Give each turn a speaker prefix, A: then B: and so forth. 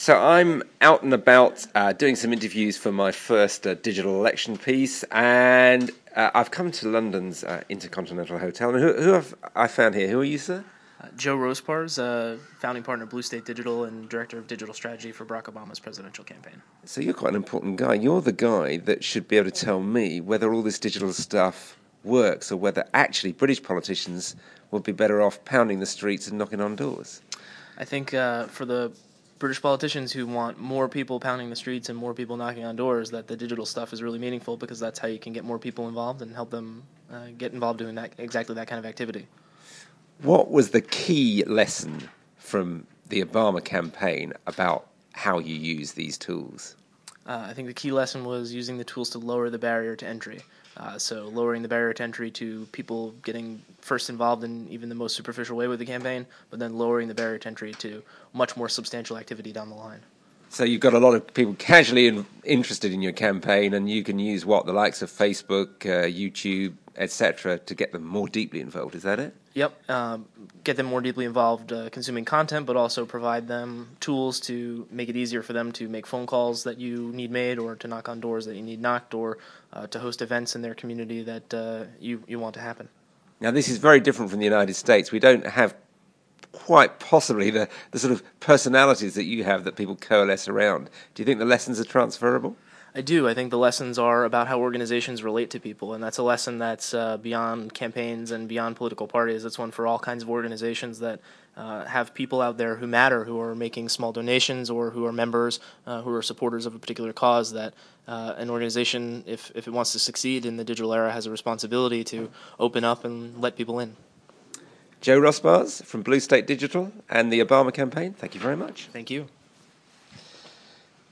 A: So I'm out and about doing some interviews for my first digital election piece, and I've come to London's Intercontinental Hotel. And who have I found here? Who are you, sir?
B: Joe Rospars, founding partner of Blue State Digital and director of digital strategy for Barack Obama's presidential campaign.
A: So you're quite an important guy. You're the guy that should be able to tell me whether all this digital stuff works or whether actually British politicians would be better off pounding the streets and knocking on doors.
B: I think for the British politicians who want more people pounding the streets and more people knocking on doors, that the digital stuff is really meaningful because that's how you can get more people involved and help them get involved doing exactly that kind of activity.
A: What was the key lesson from the Obama campaign about how you use these tools?
B: I think the key lesson was using the tools to lower the barrier to entry. So lowering the barrier to entry to people getting first involved in even the most superficial way with the campaign, but then lowering the barrier to entry to much more substantial activity down the line.
A: So you've got a lot of people casually interested in your campaign, and you can use the likes of Facebook, YouTube, etc., to get them more deeply involved. Is that it?
B: Yep, get them more deeply involved consuming content, but also provide them tools to make it easier for them to make phone calls that you need made, or to knock on doors that you need knocked, or to host events in their community that you want to happen.
A: Now, this is very different from the United States. We don't have quite possibly the sort of personalities that you have that people coalesce around. Do you think the lessons are transferable?
B: I do. I think the lessons are about how organizations relate to people, and that's a lesson that's beyond campaigns and beyond political parties. It's one for all kinds of organizations that have people out there who matter, who are making small donations or who are members, who are supporters of a particular cause, that an organization, if it wants to succeed in the digital era, has a responsibility to open up and let people in.
A: Joe Rospars from Blue State Digital and the Obama campaign, thank you very much.
B: Thank you.